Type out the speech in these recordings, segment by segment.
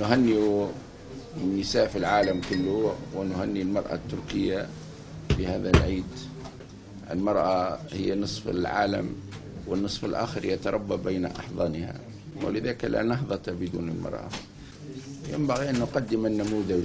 نهنئ النساء في العالم كله ونهنئ المرأة التركية بهذا العيد. المرأة هي نصف العالم والنصف الآخر يتربى بين أحضانها، ولذلك لا نهضة بدون المرأة. ينبغي أن نقدم النموذج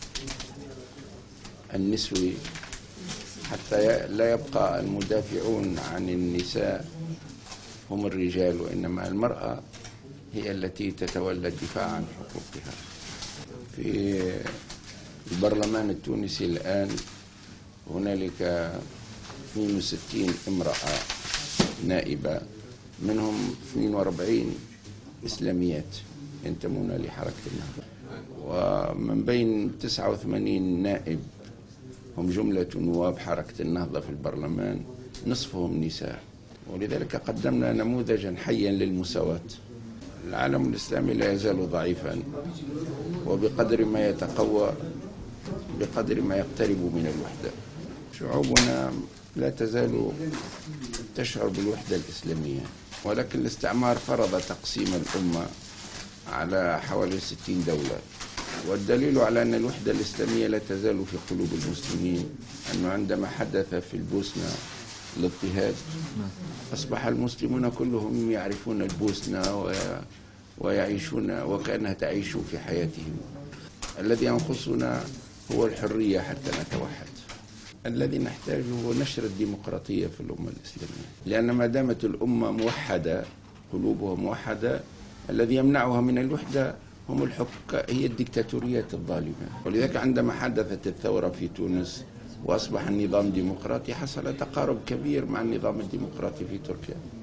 النسوي حتى لا يبقى المدافعون عن النساء هم الرجال، وإنما المرأة هي التي تتولى الدفاع عن حقوقها. في البرلمان التونسي الآن هنالك 62 امرأة نائبة، منهم 42 إسلاميات ينتمون لحركة النهضة، ومن بين 89 نائب هم جملة نواب حركة النهضة في البرلمان نصفهم نساء، ولذلك قدمنا نموذجا حيا للمساواة. العالم الإسلامي لا يزال ضعيفا، وبقدر ما يتقوى بقدر ما يقترب من الوحدة. شعوبنا لا تزال تشعر بالوحدة الإسلامية، ولكن الاستعمار فرض تقسيم الأمة على حوالي 60 دولة، والدليل على أن الوحدة الإسلامية لا تزال في قلوب المسلمين أنه عندما حدث في البوسنة الاضطهاد أصبح المسلمون كلهم يعرفون البوسنة ويعيشون وكأنها تعيش في حياتهم. الذي ينقصنا هو الحرية حتى نتوحد. الذي نحتاجه هو نشر الديمقراطية في الأمة الإسلامية، لأن ما دامت الأمة موحدة قلوبها موحدة الذي يمنعها من الوحدة هم هي الدكتاتوريات الظالمة. ولذلك عندما حدثت الثورة في تونس وأصبح النظام ديمقراطي حصل تقارب كبير مع النظام الديمقراطي في تركيا.